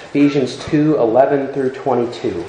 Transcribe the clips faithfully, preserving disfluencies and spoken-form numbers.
Ephesians two, eleven through twenty-two.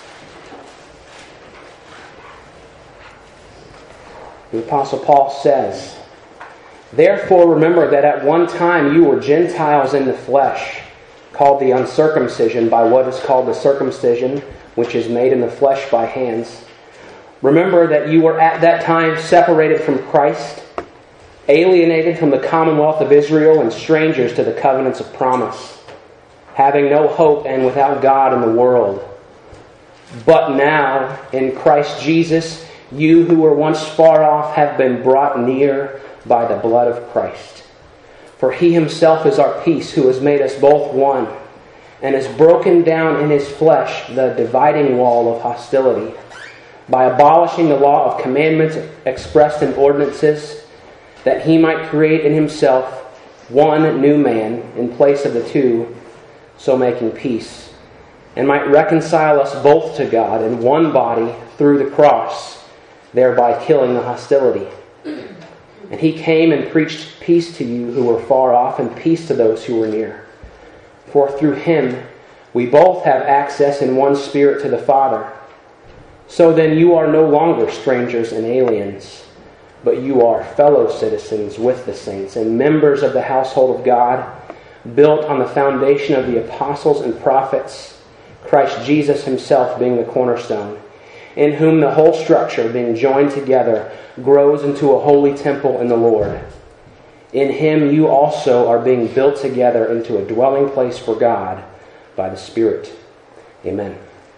The Apostle Paul says, "Therefore remember that at one time you were Gentiles in the flesh, called the uncircumcision by what is called the circumcision, which is made in the flesh by hands. Remember that you were at that time separated from Christ, alienated from the commonwealth of Israel and strangers to the covenants of promise, having no hope and without God in the world. But now, in Christ Jesus, you who were once far off have been brought near by the blood of Christ. For He Himself is our peace, who has made us both one, and has broken down in His flesh the dividing wall of hostility, by abolishing the law of commandments expressed in ordinances, that He might create in Himself one new man in place of the two, so making peace, and might reconcile us both to God in one body through the cross, thereby killing the hostility. And He came and preached peace to you who were far off, and peace to those who were near. For through Him we both have access in one Spirit to the Father. So then you are no longer strangers and aliens, but you are fellow citizens with the saints and members of the household of God, built on the foundation of the apostles and prophets, Christ Jesus Himself being the cornerstone, in whom the whole structure, being joined together, grows into a holy temple in the Lord. In Him you also are being built together into a dwelling place for God by the Spirit." Amen.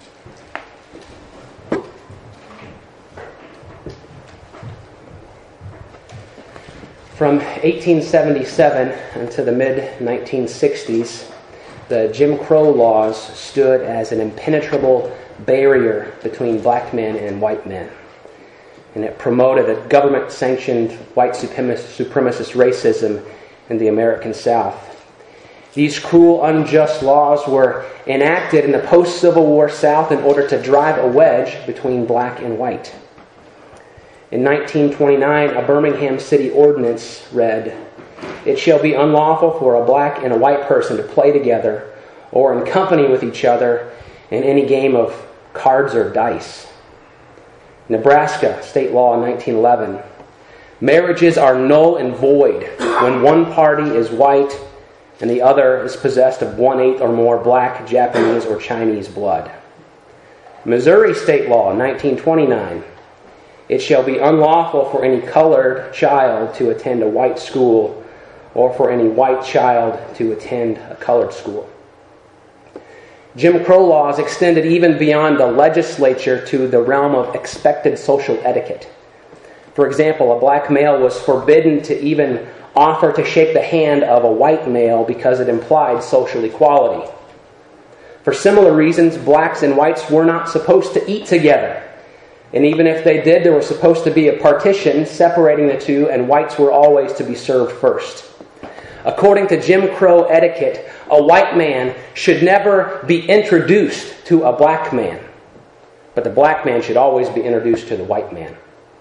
From eighteen seventy-seven until the mid nineteen sixties, the Jim Crow laws stood as an impenetrable barrier between black men and white men. And it promoted a government-sanctioned white supremacist racism in the American South. These cruel, unjust laws were enacted in the post-Civil War South in order to drive a wedge between black and white. In nineteen twenty-nine, a Birmingham city ordinance read, "It shall be unlawful for a black and a white person to play together or in company with each other in any game of cards or dice." Nebraska state law in nineteen eleven. "Marriages are null and void when one party is white and the other is possessed of one-eighth or more black, Japanese, or Chinese blood." Missouri state law in nineteen twenty-nine. "It shall be unlawful for any colored child to attend a white school or for any white child to attend a colored school." Jim Crow laws extended even beyond the legislature to the realm of expected social etiquette. For example, a black male was forbidden to even offer to shake the hand of a white male because it implied social equality. For similar reasons, blacks and whites were not supposed to eat together. And even if they did, there was supposed to be a partition separating the two, and whites were always to be served first. According to Jim Crow etiquette, a white man should never be introduced to a black man, but the black man should always be introduced to the white man.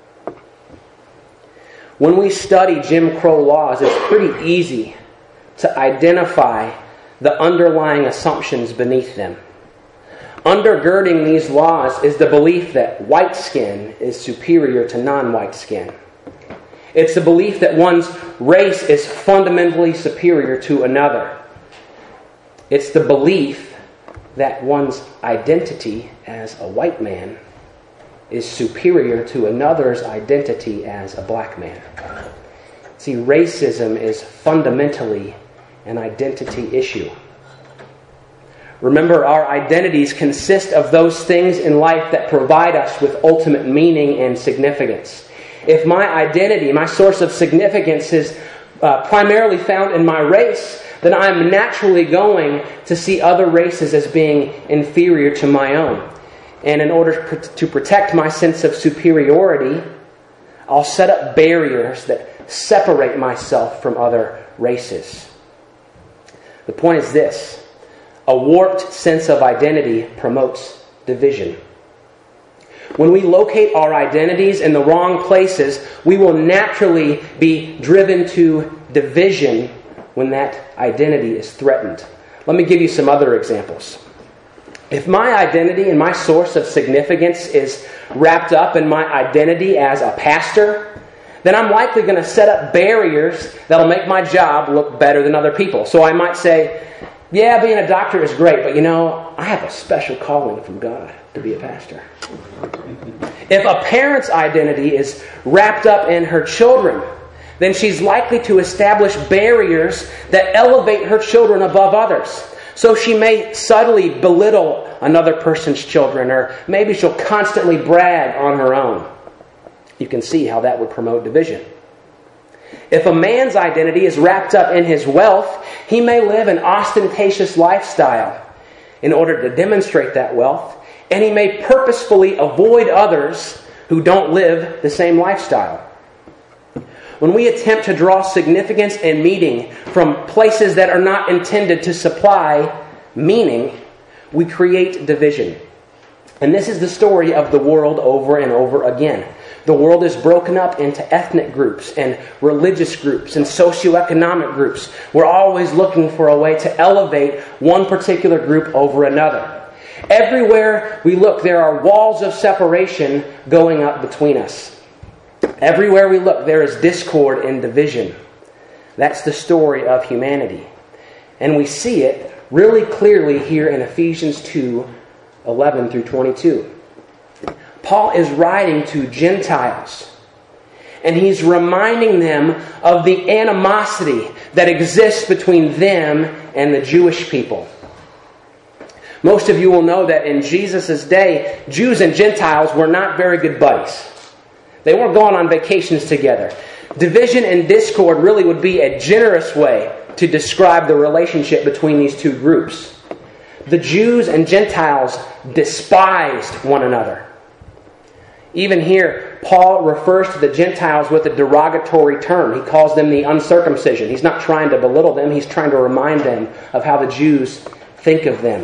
When we study Jim Crow laws, it's pretty easy to identify the underlying assumptions beneath them. Undergirding these laws is the belief that white skin is superior to non-white skin. It's the belief that one's race is fundamentally superior to another. It's the belief that one's identity as a white man is superior to another's identity as a black man. See, racism is fundamentally an identity issue. Remember, our identities consist of those things in life that provide us with ultimate meaning and significance. If my identity, my source of significance is uh, primarily found in my race, then I'm naturally going to see other races as being inferior to my own. And in order to protect my sense of superiority, I'll set up barriers that separate myself from other races. The point is this: a warped sense of identity promotes division. When we locate our identities in the wrong places, we will naturally be driven to division when that identity is threatened. Let me give you some other examples. If my identity and my source of significance is wrapped up in my identity as a pastor, then I'm likely going to set up barriers that'll make my job look better than other people. So I might say, yeah, being a doctor is great, but you know, I have a special calling from God to be a pastor. If a parent's identity is wrapped up in her children, then she's likely to establish barriers that elevate her children above others. So she may subtly belittle another person's children, or maybe she'll constantly brag on her own. You can see how that would promote division. If a man's identity is wrapped up in his wealth, he may live an ostentatious lifestyle in order to demonstrate that wealth, and he may purposefully avoid others who don't live the same lifestyle. When we attempt to draw significance and meaning from places that are not intended to supply meaning, we create division. And this is the story of the world over and over again. The world is broken up into ethnic groups and religious groups and socioeconomic groups. We're always looking for a way to elevate one particular group over another. Everywhere we look, there are walls of separation going up between us. Everywhere we look, there is discord and division. That's the story of humanity. And we see it really clearly here in Ephesians two, eleven through twenty-two. Paul is writing to Gentiles, and he's reminding them of the animosity that exists between them and the Jewish people. Most of you will know that in Jesus' day, Jews and Gentiles were not very good buddies. They weren't going on vacations together. Division and discord really would be a generous way to describe the relationship between these two groups. The Jews and Gentiles despised one another. Even here, Paul refers to the Gentiles with a derogatory term. He calls them the uncircumcision. He's not trying to belittle them. He's trying to remind them of how the Jews think of them.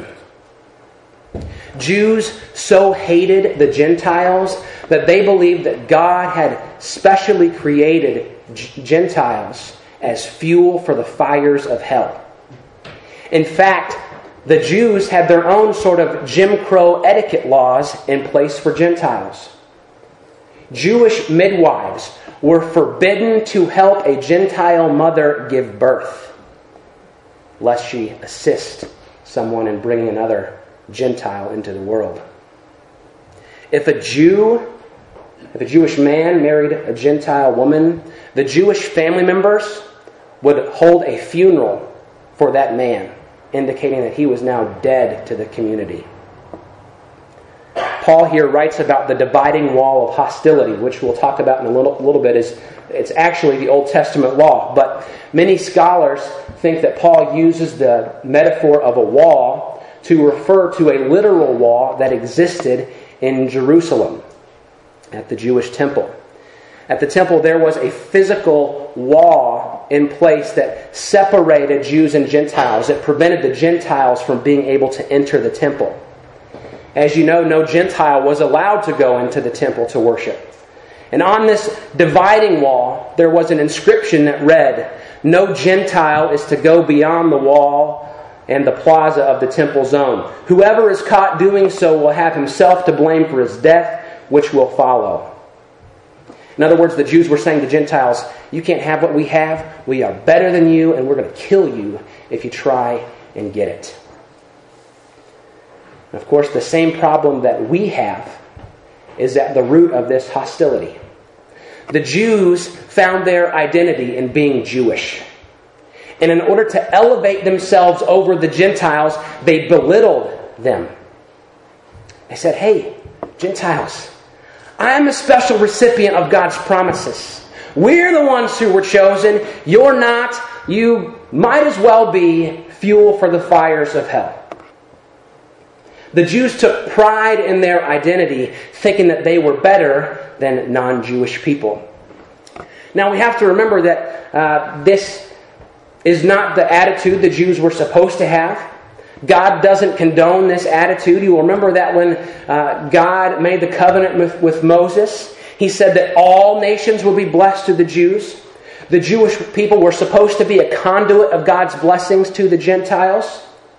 Jews so hated the Gentiles that they believed that God had specially created Gentiles as fuel for the fires of hell. In fact, the Jews had their own sort of Jim Crow etiquette laws in place for Gentiles. Jewish midwives were forbidden to help a Gentile mother give birth, lest she assist someone in bringing another Gentile into the world. If a Jew, if a Jewish man married a Gentile woman, the Jewish family members would hold a funeral for that man, indicating that he was now dead to the community. Paul here writes about the dividing wall of hostility, which we'll talk about in a little, little bit. Is it's actually the Old Testament law, but many scholars think that Paul uses the metaphor of a wall to refer to a literal wall that existed in Jerusalem at the Jewish temple. At the temple, there was a physical wall in place that separated Jews and Gentiles. It prevented the Gentiles from being able to enter the temple. As you know, no Gentile was allowed to go into the temple to worship. And on this dividing wall, there was an inscription that read, "No Gentile is to go beyond the wall and the plaza of the temple zone. Whoever is caught doing so will have himself to blame for his death, which will follow." In other words, the Jews were saying to Gentiles, you can't have what we have. We are better than you, and we're going to kill you if you try and get it. And of course, the same problem that we have is at the root of this hostility. The Jews found their identity in being Jewish. And in order to elevate themselves over the Gentiles, they belittled them. They said, hey, Gentiles, I'm a special recipient of God's promises. We're the ones who were chosen. You're not. You might as well be fuel for the fires of hell. The Jews took pride in their identity, thinking that they were better than non-Jewish people. Now we have to remember that uh, this is not the attitude the Jews were supposed to have. God doesn't condone this attitude. You will remember that when uh, God made the covenant with, with Moses, He said that all nations would be blessed through the Jews. The Jewish people were supposed to be a conduit of God's blessings to the Gentiles.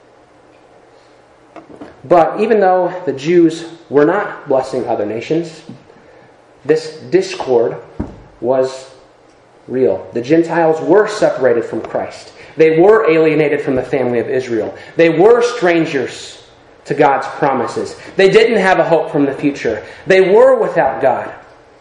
But even though the Jews were not blessing other nations, this discord was real. The Gentiles were separated from Christ. They were alienated from the family of Israel. They were strangers to God's promises. They didn't have a hope from the future. They were without God.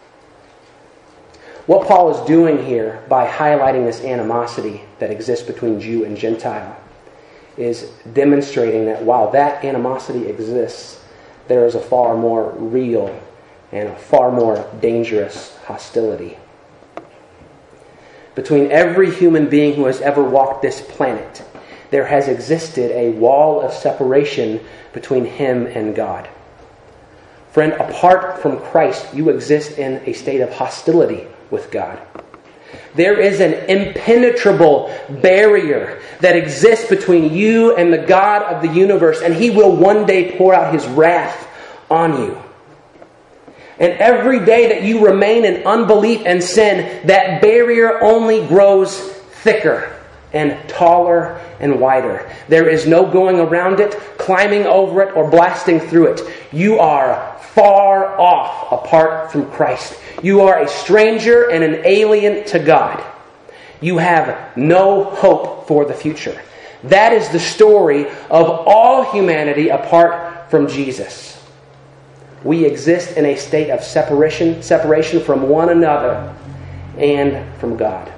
What Paul is doing here by highlighting this animosity that exists between Jew and Gentile is demonstrating that while that animosity exists, there is a far more real and a far more dangerous hostility. Between every human being who has ever walked this planet, there has existed a wall of separation between him and God. Friend, apart from Christ, you exist in a state of hostility with God. There is an impenetrable barrier that exists between you and the God of the universe, and He will one day pour out His wrath on you. And every day that you remain in unbelief and sin, that barrier only grows thicker and taller and wider. There is no going around it, climbing over it, or blasting through it. You are far off apart from Christ. You are a stranger and an alien to God. You have no hope for the future. That is the story of all humanity apart from Jesus. We exist in a state of separation, separation from one another and from God.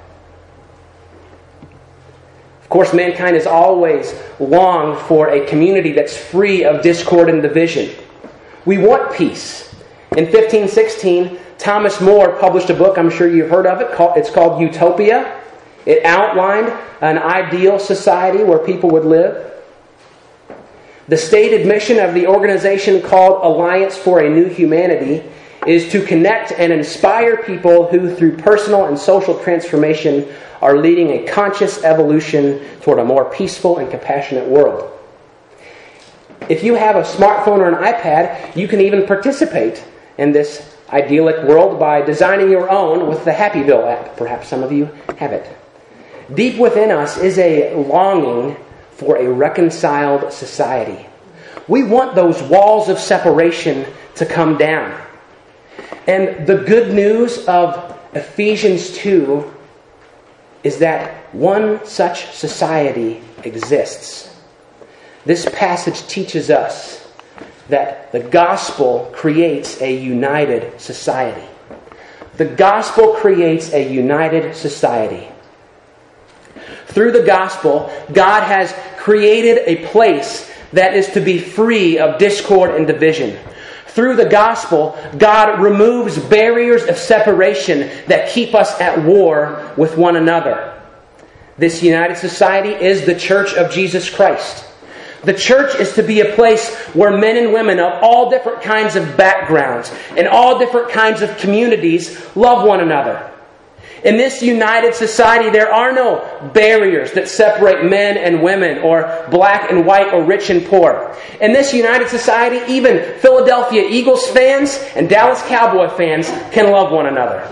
Of course, mankind has always longed for a community that's free of discord and division. We want peace. In fifteen sixteen, Thomas More published a book, I'm sure you've heard of it. It's called Utopia. It outlined an ideal society where people would live. The stated mission of the organization called Alliance for a New Humanity is to connect and inspire people who, through personal and social transformation, are leading a conscious evolution toward a more peaceful and compassionate world. If you have a smartphone or an iPad, you can even participate in this idyllic world by designing your own with the Happyville app. Perhaps some of you have it. Deep within us is a longing for a reconciled society. We want those walls of separation to come down. And the good news of Ephesians two is that one such society exists. This passage teaches us that the gospel creates a united society. The gospel creates a united society. Through the gospel, God has created a place that is to be free of discord and division. Through the gospel, God removes barriers of separation that keep us at war with one another. This united society is the Church of Jesus Christ. The church is to be a place where men and women of all different kinds of backgrounds and all different kinds of communities love one another. In this united society, there are no barriers that separate men and women, or black and white, or rich and poor. In this united society, even Philadelphia Eagles fans and Dallas Cowboy fans can love one another.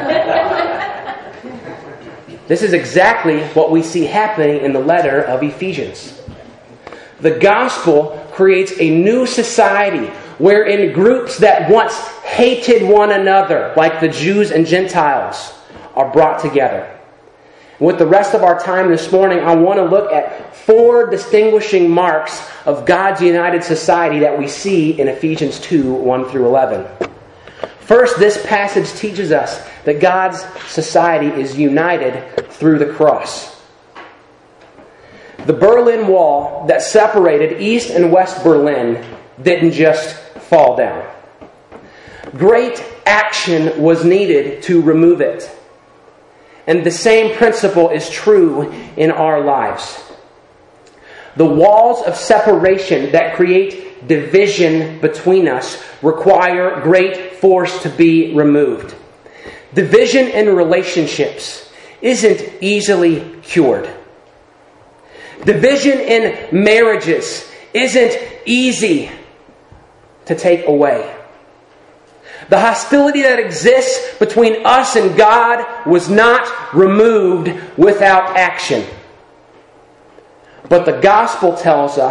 This is exactly what we see happening in the letter of Ephesians. The gospel creates a new society wherein groups that once hated one another, like the Jews and Gentiles, are brought together. With the rest of our time this morning, I want to look at four distinguishing marks of God's united society that we see in Ephesians two, one through eleven. First, this passage teaches us that God's society is united through the cross. The Berlin Wall that separated East and West Berlin didn't just fall down. Great action was needed to remove it. And the same principle is true in our lives. The walls of separation that create division between us require great force to be removed. Division in relationships isn't easily cured. Division in marriages isn't easy to take away. The hostility that exists between us and God was not removed without action. But the gospel tells us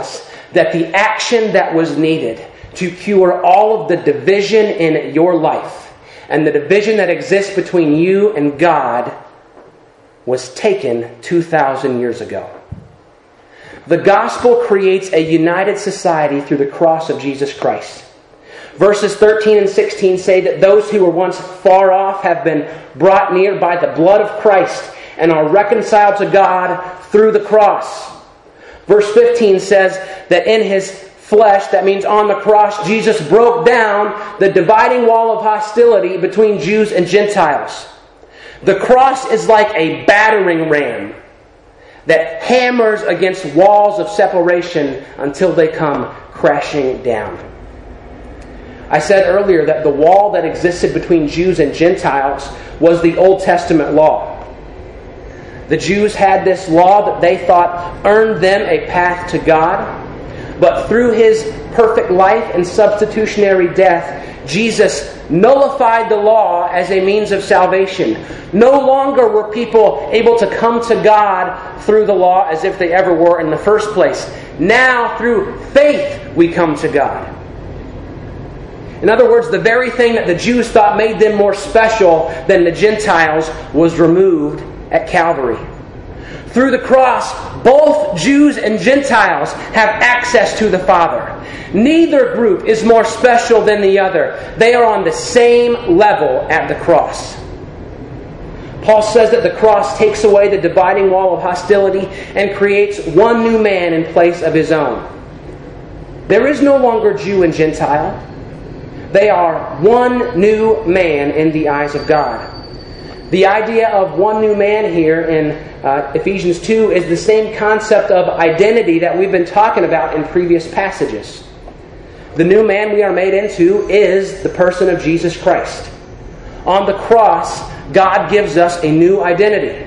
that the action that was needed to cure all of the division in your life and the division that exists between you and God was taken two thousand years ago. The gospel creates a united society through the cross of Jesus Christ. Verses thirteen and sixteen say that those who were once far off have been brought near by the blood of Christ and are reconciled to God through the cross. Verse fifteen says that in His flesh, that means on the cross, Jesus broke down the dividing wall of hostility between Jews and Gentiles. The cross is like a battering ram that hammers against walls of separation until they come crashing down. I said earlier that the wall that existed between Jews and Gentiles was the Old Testament law. The Jews had this law that they thought earned them a path to God. But through His perfect life and substitutionary death, Jesus nullified the law as a means of salvation. No longer were people able to come to God through the law as if they ever were in the first place. Now, through faith, we come to God. In other words, the very thing that the Jews thought made them more special than the Gentiles was removed at Calvary. Through the cross, both Jews and Gentiles have access to the Father. Neither group is more special than the other. They are on the same level at the cross. Paul says that the cross takes away the dividing wall of hostility and creates one new man in place of his own. There is no longer Jew and Gentile. They are one new man in the eyes of God. The idea of one new man here in uh, Ephesians two is the same concept of identity that we've been talking about in previous passages. The new man we are made into is the person of Jesus Christ. On the cross, God gives us a new identity.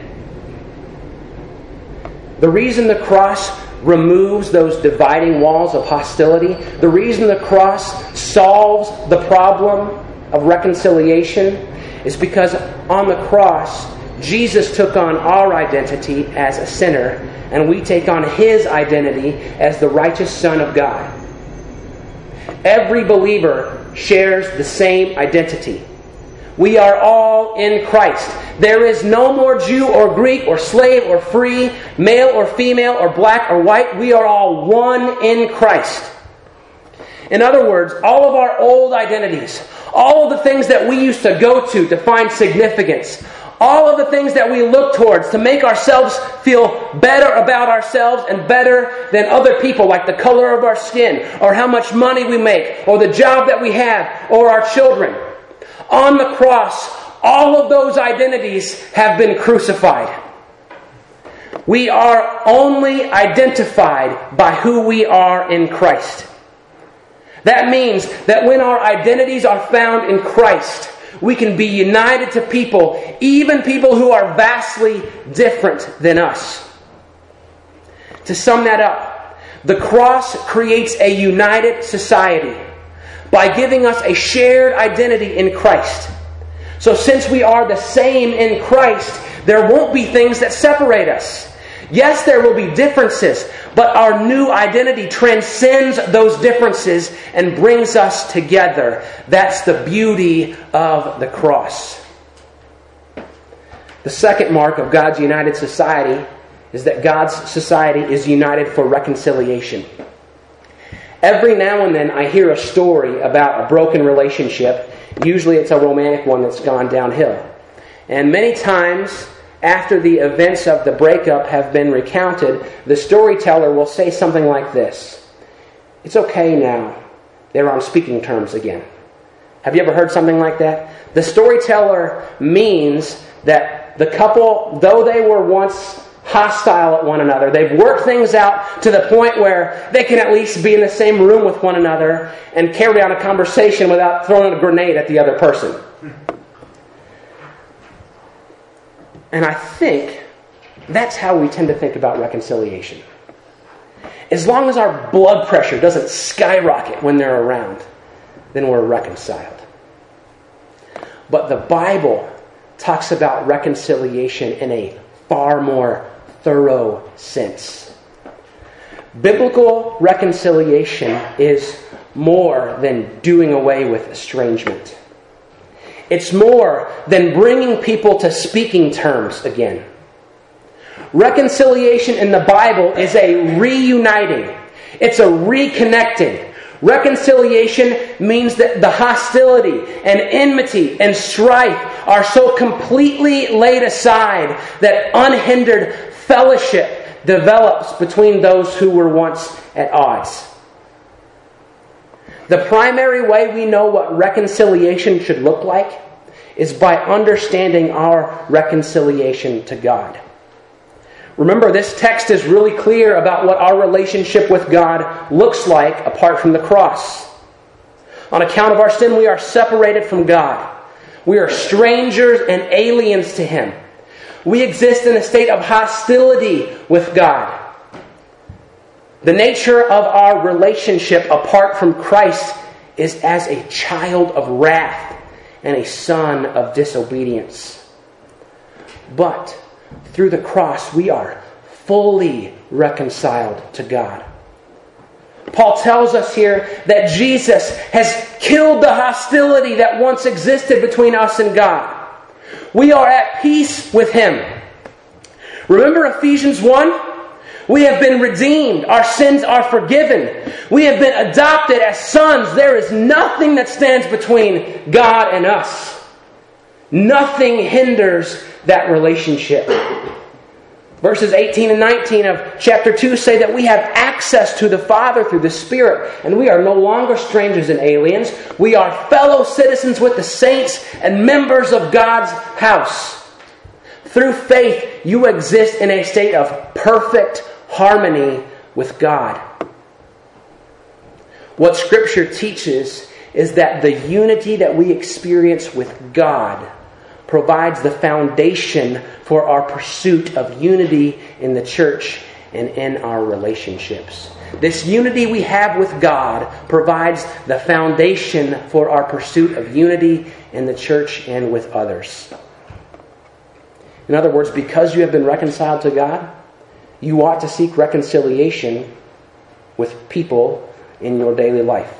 The reason the cross removes those dividing walls of hostility, the reason the cross solves the problem of reconciliation, is because on the cross, Jesus took on our identity as a sinner, and we take on His identity as the righteous Son of God. Every believer shares the same identity. We are all in Christ. There is no more Jew or Greek or slave or free, male or female or black or white. We are all one in Christ. In other words, all of our old identities, all of the things that we used to go to to find significance, all of the things that we look towards to make ourselves feel better about ourselves and better than other people, like the color of our skin, or how much money we make, or the job that we have, or our children. On the cross, all of those identities have been crucified. We are only identified by who we are in Christ. That means that when our identities are found in Christ, we can be united to people, even people who are vastly different than us. To sum that up, the cross creates a united society by giving us a shared identity in Christ. So since we are the same in Christ, there won't be things that separate us. Yes, there will be differences, but our new identity transcends those differences and brings us together. That's the beauty of the cross. The second mark of God's united society is that God's society is united for reconciliation. Every now and then I hear a story about a broken relationship. Usually it's a romantic one that's gone downhill. And many times, after the events of the breakup have been recounted, the storyteller will say something like this: "It's okay now. They're on speaking terms again." Have you ever heard something like that? The storyteller means that the couple, though they were once hostile at one another, they've worked things out to the point where they can at least be in the same room with one another and carry on a conversation without throwing a grenade at the other person. And I think that's how we tend to think about reconciliation. As long as our blood pressure doesn't skyrocket when they're around, then we're reconciled. But the Bible talks about reconciliation in a far more thorough sense. Biblical reconciliation is more than doing away with estrangement. It's more than bringing people to speaking terms again. Reconciliation in the Bible is a reuniting. It's a reconnecting. Reconciliation means that the hostility and enmity and strife are so completely laid aside that unhindered fellowship develops between those who were once at odds. The primary way we know what reconciliation should look like is by understanding our reconciliation to God. Remember, this text is really clear about what our relationship with God looks like apart from the cross. On account of our sin, we are separated from God. We are strangers and aliens to Him. We exist in a state of hostility with God. The nature of our relationship apart from Christ is as a child of wrath and a son of disobedience. But through the cross, we are fully reconciled to God. Paul tells us here that Jesus has killed the hostility that once existed between us and God. We are at peace with Him. Remember Ephesians one? We have been redeemed. Our sins are forgiven. We have been adopted as sons. There is nothing that stands between God and us. Nothing hinders that relationship. Verses eighteen and nineteen of chapter two say that we have access to the Father through the Spirit, and we are no longer strangers and aliens. We are fellow citizens with the saints and members of God's house. Through faith, you exist in a state of perfect harmony with God. What Scripture teaches is that the unity that we experience with God provides the foundation for our pursuit of unity in the church and in our relationships. This unity we have with God provides the foundation for our pursuit of unity in the church and with others. In other words, because you have been reconciled to God, you ought to seek reconciliation with people in your daily life.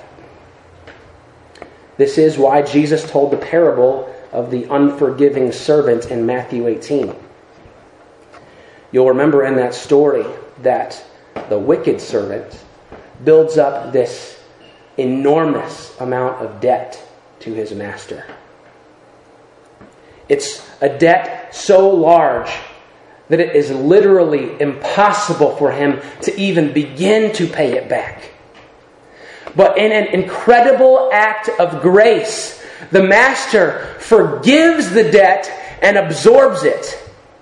This is why Jesus told the parable of the unforgiving servant in Matthew eighteen. You'll remember in that story that the wicked servant builds up this enormous amount of debt to his master. It's a debt so large that it is literally impossible for him to even begin to pay it back. But in an incredible act of grace, the master forgives the debt and absorbs it.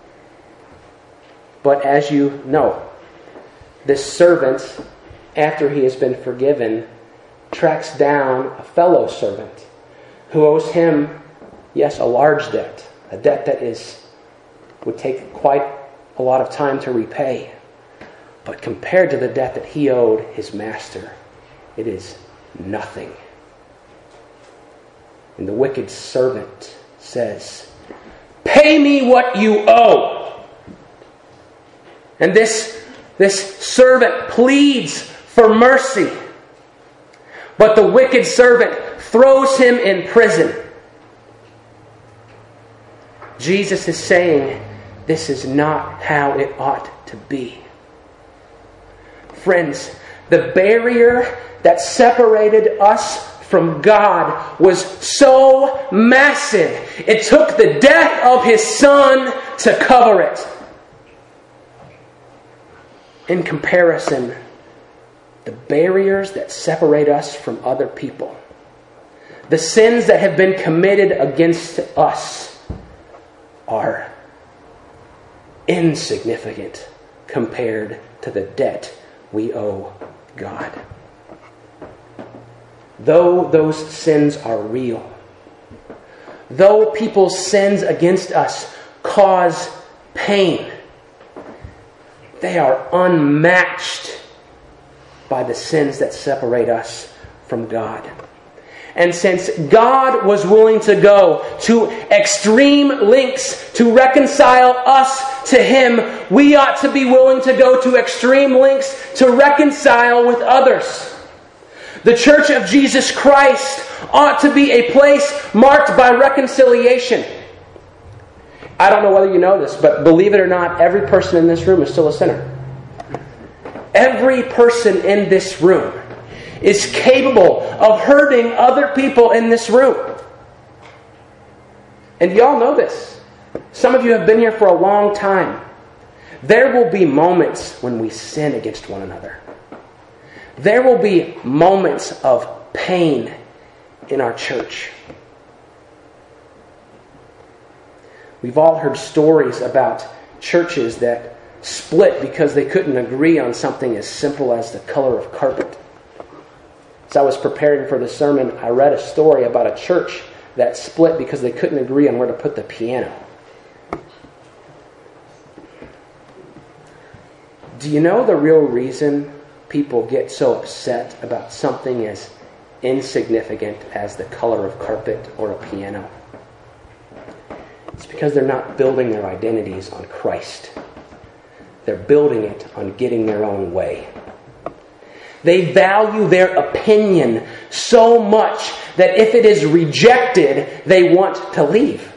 But as you know, this servant, after he has been forgiven, tracks down a fellow servant who owes him, yes, a large debt, a debt that is would take quite a lot of time to repay. But compared to the debt that he owed his master, it is nothing. And the wicked servant says, "Pay me what you owe." And this, this servant pleads for mercy. But the wicked servant throws him in prison. Jesus is saying, this is not how it ought to be. Friends, the barrier that separated us from God was so massive, it took the death of His Son to cover it. In comparison, the barriers that separate us from other people, the sins that have been committed against us, are insignificant compared to the debt we owe God. Though those sins are real, though people's sins against us cause pain, they are unmatched by the sins that separate us from God. And since God was willing to go to extreme lengths to reconcile us to Him, we ought to be willing to go to extreme lengths to reconcile with others. The Church of Jesus Christ ought to be a place marked by reconciliation. I don't know whether you know this, but believe it or not, every person in this room is still a sinner. Every person in this room is capable of hurting other people in this room. And y'all know this. Some of you have been here for a long time. There will be moments when we sin against one another. There will be moments of pain in our church. We've all heard stories about churches that split because they couldn't agree on something as simple as the color of carpet. As I was preparing for the sermon, I read a story about a church that split because they couldn't agree on where to put the piano. Do you know the real reason people get so upset about something as insignificant as the color of carpet or a piano? It's because they're not building their identities on Christ. They're building it on getting their own way. They value their opinion so much that if it is rejected, they want to leave.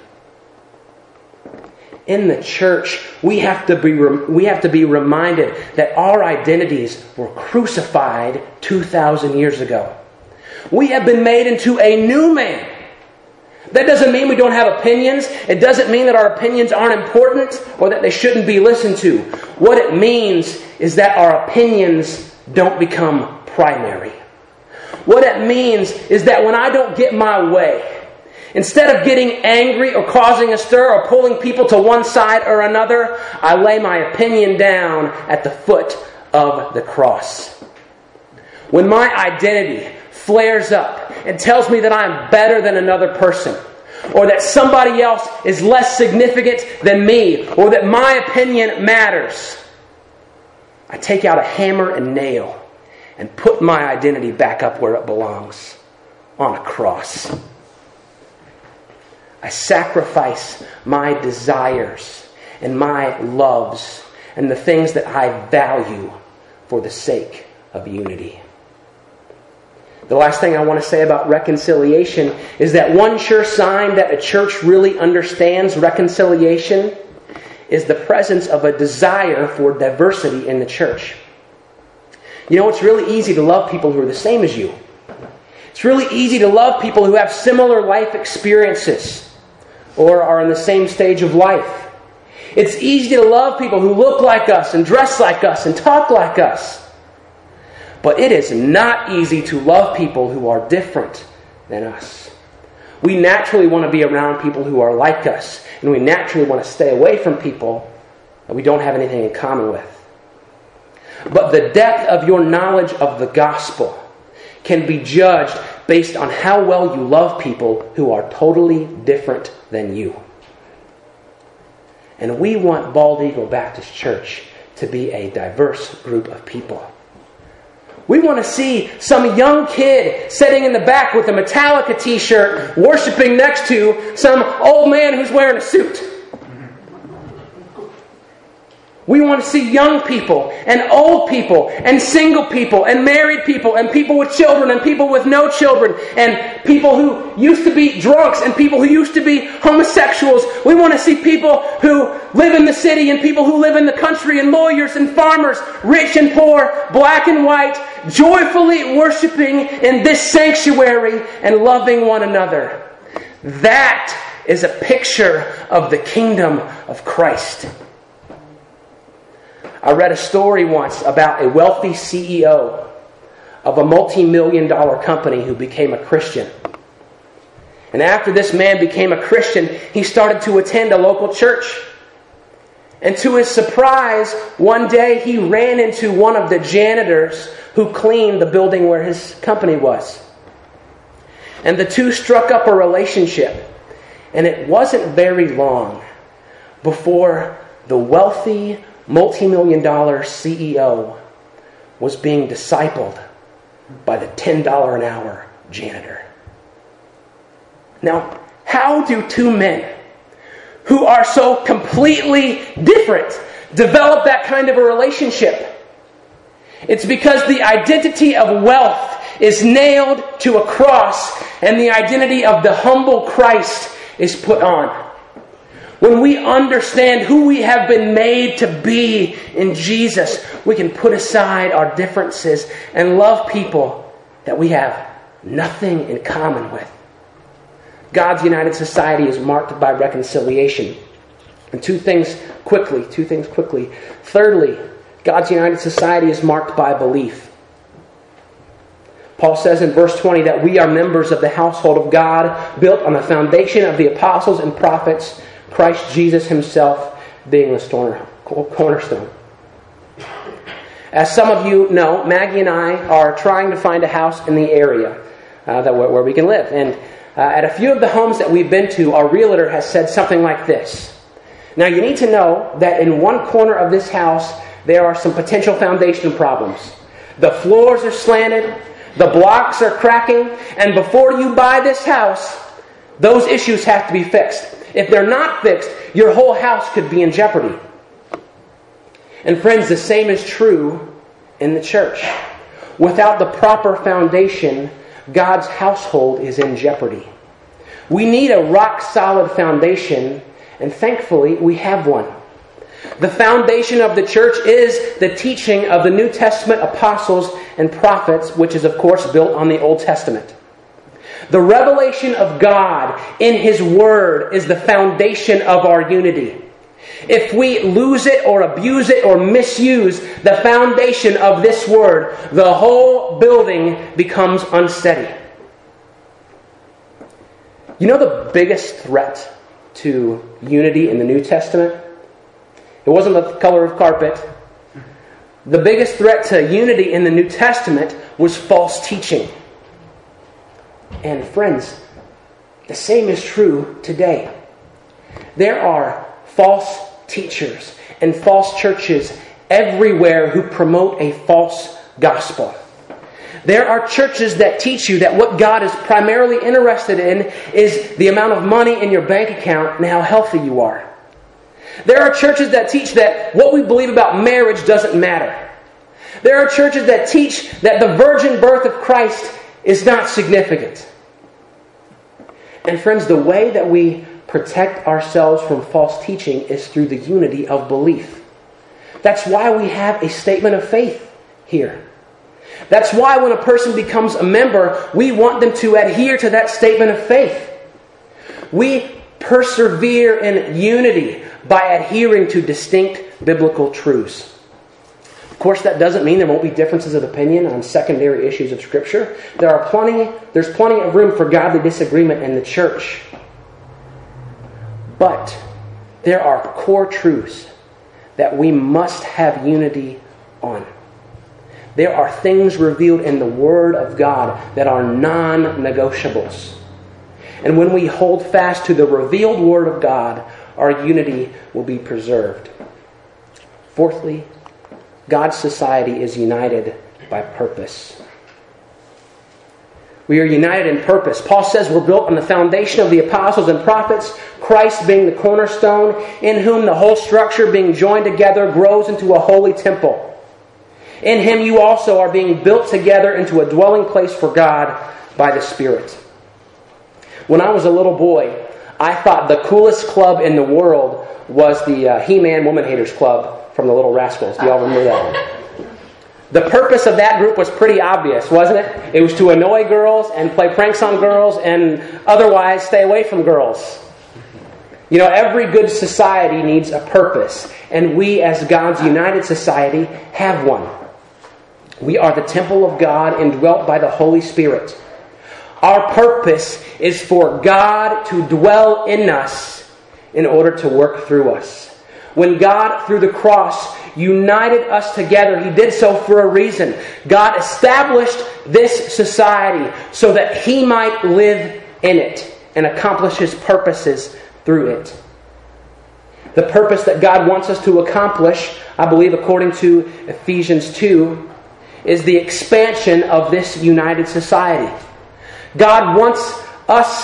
In the church, we have to be we have to be reminded that our identities were crucified two thousand years ago. We have been made into a new man. That doesn't mean we don't have opinions. It doesn't mean that our opinions aren't important or that they shouldn't be listened to. What it means is that our opinions don't become primary. What it means is that when I don't get my way, instead of getting angry or causing a stir or pulling people to one side or another, I lay my opinion down at the foot of the cross. When my identity flares up and tells me that I'm better than another person, or that somebody else is less significant than me, or that my opinion matters, I take out a hammer and nail and put my identity back up where it belongs, on a cross. I sacrifice my desires and my loves and the things that I value for the sake of unity. The last thing I want to say about reconciliation is that one sure sign that a church really understands reconciliation is the presence of a desire for diversity in the church. You know, it's really easy to love people who are the same as you. It's really easy to love people who have similar life experiences or are in the same stage of life. It's easy to love people who look like us and dress like us and talk like us. But it is not easy to love people who are different than us. We naturally want to be around people who are like us, and we naturally want to stay away from people that we don't have anything in common with. But the depth of your knowledge of the gospel can be judged based on how well you love people who are totally different than you. And we want Bald Eagle Baptist Church to be a diverse group of people. We want to see some young kid sitting in the back with a Metallica t-shirt worshiping next to some old man who's wearing a suit. We want to see young people and old people and single people and married people and people with children and people with no children and people who used to be drunks and people who used to be homosexuals. We want to see people who live in the city and people who live in the country and lawyers and farmers, rich and poor, black and white, joyfully worshiping in this sanctuary and loving one another. That is a picture of the kingdom of Christ. I read a story once about a wealthy C E O of a multi-million dollar company who became a Christian. And after this man became a Christian, he started to attend a local church. And to his surprise, one day he ran into one of the janitors who cleaned the building where his company was. And the two struck up a relationship. And it wasn't very long before the wealthy multi-million dollar C E O was being discipled by the ten dollars an hour janitor. Now, how do two men who are so completely different develop that kind of a relationship? It's because the identity of wealth is nailed to a cross and the identity of the humble Christ is put on. When we understand who we have been made to be in Jesus, we can put aside our differences and love people that we have nothing in common with. God's united society is marked by reconciliation. And two things quickly, two things quickly. Thirdly, God's united society is marked by belief. Paul says in verse twenty that we are members of the household of God, built on the foundation of the apostles and prophets, Christ Jesus himself being the cornerstone. As some of you know, Maggie and I are trying to find a house in the area uh, that where we can live. And uh, at a few of the homes that we've been to, our realtor has said something like this. Now you need to know that in one corner of this house, there are some potential foundation problems. The floors are slanted, the blocks are cracking, and before you buy this house, those issues have to be fixed. If they're not fixed, your whole house could be in jeopardy. And friends, the same is true in the church. Without the proper foundation, God's household is in jeopardy. We need a rock-solid foundation, and thankfully, we have one. The foundation of the church is the teaching of the New Testament apostles and prophets, which is, of course, built on the Old Testament. The revelation of God in His Word is the foundation of our unity. If we lose it or abuse it or misuse the foundation of this Word, the whole building becomes unsteady. You know the biggest threat to unity in the New Testament? It wasn't the color of carpet. The biggest threat to unity in the New Testament was false teaching. And friends, the same is true today. There are false teachers and false churches everywhere who promote a false gospel. There are churches that teach you that what God is primarily interested in is the amount of money in your bank account and how healthy you are. There are churches that teach that what we believe about marriage doesn't matter. There are churches that teach that the virgin birth of Christ is not significant. And friends, the way that we protect ourselves from false teaching is through the unity of belief. That's why we have a statement of faith here. That's why when a person becomes a member, we want them to adhere to that statement of faith. We persevere in unity by adhering to distinct biblical truths. Of course, that doesn't mean there won't be differences of opinion on secondary issues of Scripture. There are plenty, there's plenty of room for godly disagreement in the church. But there are core truths that we must have unity on. There are things revealed in the Word of God that are non-negotiables. And when we hold fast to the revealed Word of God, our unity will be preserved. Fourthly, God's society is united by purpose. We are united in purpose. Paul says we're built on the foundation of the apostles and prophets, Christ being the cornerstone, in whom the whole structure being joined together grows into a holy temple. In Him you also are being built together into a dwelling place for God by the Spirit. When I was a little boy, I thought the coolest club in the world was the uh, He-Man Woman Haters Club from the Little Rascals. Do y'all remember that? The purpose of that group was pretty obvious, wasn't it? It was to annoy girls and play pranks on girls and otherwise stay away from girls. You know, every good society needs a purpose, and we as God's united society have one. We are the temple of God indwelt by the Holy Spirit. Our purpose is for God to dwell in us in order to work through us. When God, through the cross, united us together, He did so for a reason. God established this society so that He might live in it and accomplish His purposes through it. The purpose that God wants us to accomplish, I believe according to Ephesians two, is the expansion of this united society. God wants us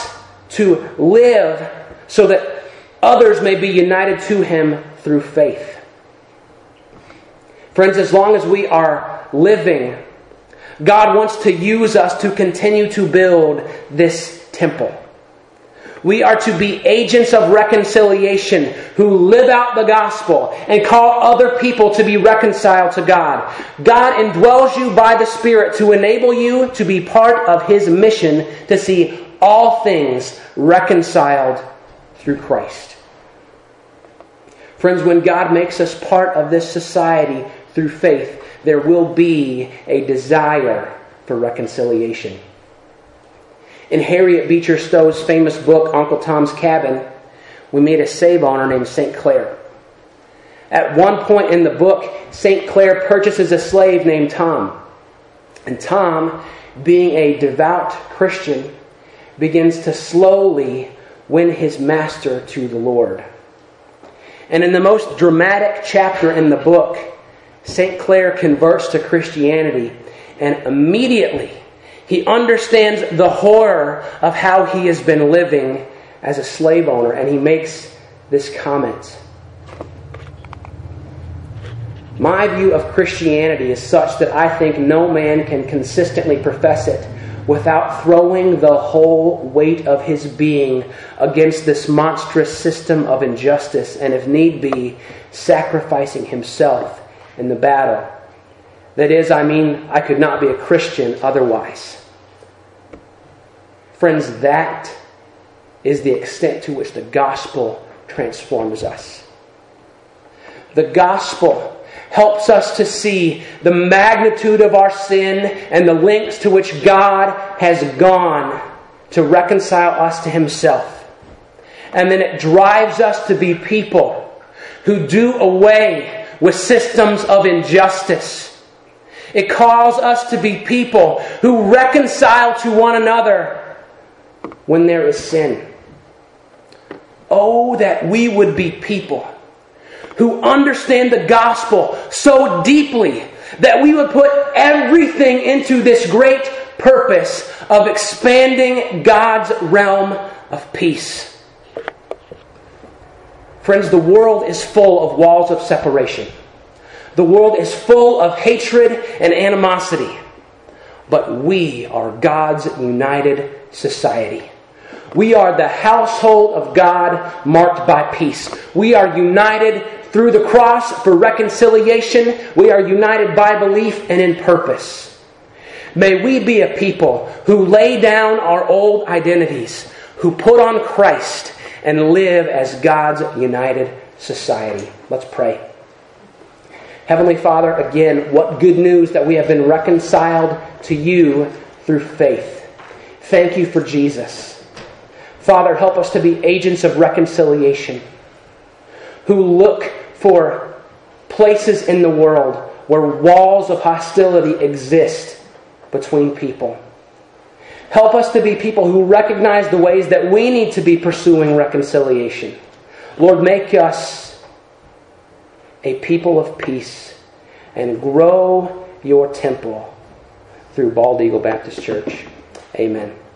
to live so that others may be united to Him through faith. Friends, as long as we are living, God wants to use us to continue to build this temple. We are to be agents of reconciliation who live out the gospel and call other people to be reconciled to God. God indwells you by the Spirit to enable you to be part of His mission to see all things reconciled through Christ. Friends, when God makes us part of this society through faith, there will be a desire for reconciliation. In Harriet Beecher Stowe's famous book, Uncle Tom's Cabin, we meet a slave owner named Saint Clair. At one point in the book, Saint Clair purchases a slave named Tom. And Tom, being a devout Christian, begins to slowly win his master to the Lord. And in the most dramatic chapter in the book, Saint Clair converts to Christianity, and immediately he understands the horror of how he has been living as a slave owner, and he makes this comment. My view of Christianity is such that I think no man can consistently profess it without throwing the whole weight of his being against this monstrous system of injustice, and if need be, sacrificing himself in the battle. That is, I mean, I could not be a Christian otherwise. Friends, that is the extent to which the gospel transforms us. The gospel helps us to see the magnitude of our sin and the lengths to which God has gone to reconcile us to Himself. And then it drives us to be people who do away with systems of injustice. It calls us to be people who reconcile to one another when there is sin. Oh, that we would be people who understand the gospel so deeply that we would put everything into this great purpose of expanding God's realm of peace. Friends, the world is full of walls of separation. The world is full of hatred and animosity. But we are God's united society. We are the household of God marked by peace. We are united through the cross for reconciliation. We are united by belief and in purpose. May we be a people who lay down our old identities, who put on Christ and live as God's united society. Let's pray. Heavenly Father, again, what good news that we have been reconciled to You through faith. Thank You for Jesus. Father, help us to be agents of reconciliation who look for places in the world where walls of hostility exist between people. Help us to be people who recognize the ways that we need to be pursuing reconciliation. Lord, make us a people of peace and grow Your temple through Bald Eagle Baptist Church. Amen.